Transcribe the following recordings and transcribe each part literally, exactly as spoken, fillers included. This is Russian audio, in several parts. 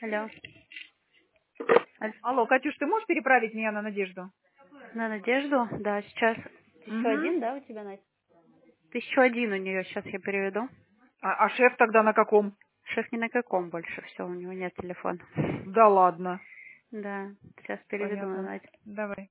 Алло. Аль- Алло, Катюш, ты можешь переправить меня на Надежду? На Надежду? Да, сейчас. Тысячу Угу. один, да, у тебя, Надь? Тысячу один у нее, сейчас я переведу. А, а шеф тогда на каком? Шеф ни на каком больше, все, у него нет телефона. Да ладно. Да, сейчас переведу на Понятно. Надь. Давай.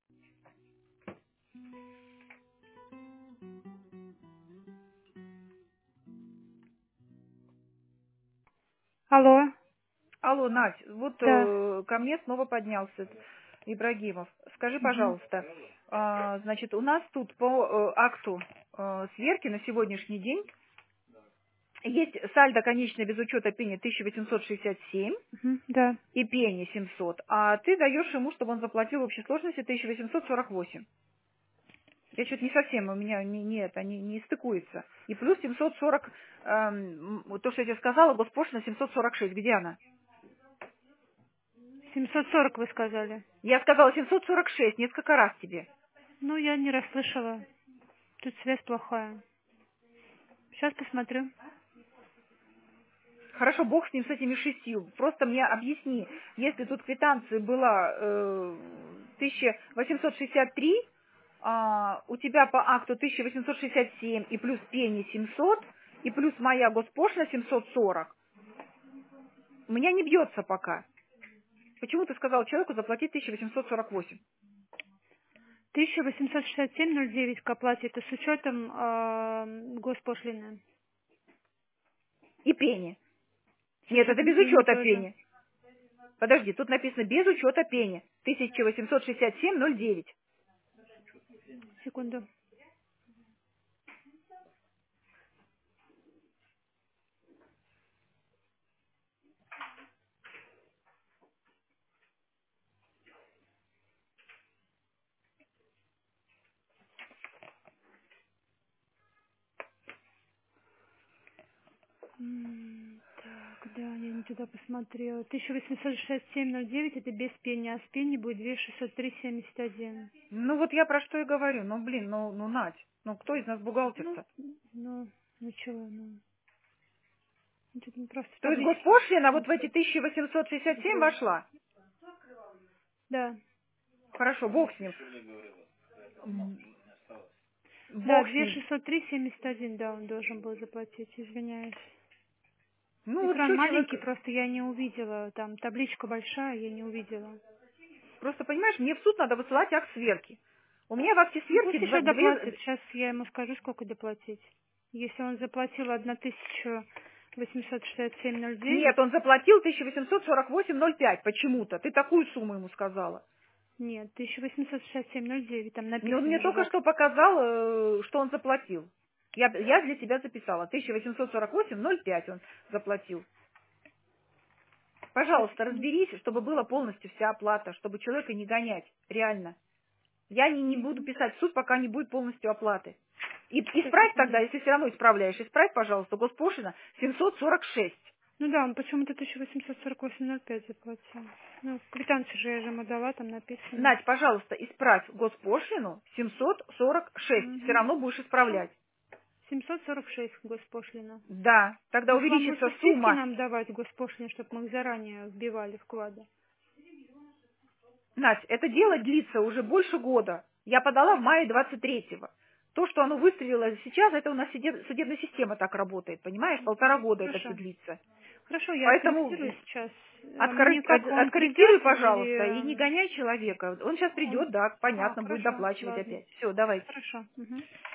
Алло, Алло, Надь, вот да. э, ко мне снова поднялся этот Ибрагимов. Скажи, Мгм. пожалуйста, а, значит, у нас тут по э, акту э, сверки на сегодняшний день есть сальдо конечное без учета пени тысяча восемьсот шестьдесят семь Мгм, да. и пени семьсот, а ты даешь ему, чтобы он заплатил в общей сложности тысяча восемьсот сорок восемь. Я что-то не совсем, у меня не, не это, не, не стыкуется. И плюс семьсот сорок, эм, м, то, что я тебе сказала, госпошлина семьсот сорок шесть. Где она? семьсот сорок вы сказали. Я сказала семьсот сорок шесть несколько раз тебе. Ну, я не расслышала. Тут связь плохая. Сейчас посмотрю. Хорошо, бог с ним, с этими шестью. Просто мне объясни, если тут квитанции было э, тысяча восемьсот шестьдесят три, а, у тебя по акту тысяча восемьсот шестьдесят семь и плюс пени семьсот, и плюс моя госпошлина семьсот сорок, у меня не бьется пока. Почему ты сказал человеку заплатить тысяча восемьсот сорок восемь? тысяча восемьсот шестьдесят семь ноль девять к оплате. Это с учетом э, госпошлины. И пени. С Нет, это учетом без пени учета тоже. пени. Подожди, тут написано без учета пени. тысяча восемьсот шестьдесят семь ноль девять. Секунду. М, Так, да, я не туда посмотрела. тысяча восемьсот шестьдесят семь ноль девять это без пени, а с пени будет две тысячи шестьсот три семьдесят один. Ну вот я про что и говорю. Ну блин, ну, ну Надь, ну кто из нас Ну, бухгалтер-то? ну, ну чего, ну. Это не просто в То есть табличке. госпошлина вот в эти тысяча восемьсот шестьдесят семь вошла? Да. Хорошо, бог с ним. М, Да, Бог с две ним. тысячи шестьсот три семьдесят один, да, он должен был заплатить, извиняюсь. Ну вот Экран что маленький, человек... просто я не увидела. Там табличка большая, я не увидела. Просто понимаешь, мне в суд надо высылать акт сверки. У меня в акте Ну сверки пусть два- еще доплатит. две... Сейчас я ему скажу, сколько доплатить. Если он заплатил тысяча восемьсот шестьдесят семь ноль Нет, девять, он заплатил тысяча восемьсот сорок восемь ноль пять почему-то. Ты такую сумму ему сказала. нет, тысяча восемьсот шестьдесят семь ноль девять, там Ну, он написано мне же в только акте. что показал, э, что он заплатил. Я, я для тебя записала. тысяча восемьсот сорок восемь ноль пять он заплатил. Сейчас, Пожалуйста, секунду. разберись, чтобы была полностью вся оплата, чтобы человека не гонять. Реально. Я не, не буду писать в суд, пока не будет полностью оплаты. И Сейчас, исправь секунду. тогда, если все равно исправляешь, исправь, пожалуйста, госпошлина семьсот сорок шесть. Ну да, он почему-то тысяча восемьсот сорок восемь ноль пять заплатил. Ну, квитанцию же я же ему дала, там написано. Надь, пожалуйста, исправь госпошлину семьсот сорок шесть. Все Угу. равно будешь Все. исправлять. семьсот сорок шесть госпошлина. Да, тогда Может, вам увеличится лучше списки сумма. нам давать госпошлины, чтобы мы их заранее вбивали вклады? Надь, это дело длится уже больше года. Я подала в мае двадцать третьего. То, что оно выстрелило сейчас, это у нас судеб- судебная система так работает, понимаешь? Полтора года это все Хорошо. длится. Хорошо, я Поэтому откорректирую сейчас. А откорре- мне как, от- он откорректируй, придет пожалуйста, и не или гоняй человека. Он сейчас он... придет, да, А, понятно, будет хорошо, доплачивать ладно. опять. Все, давай. Хорошо. Мгм.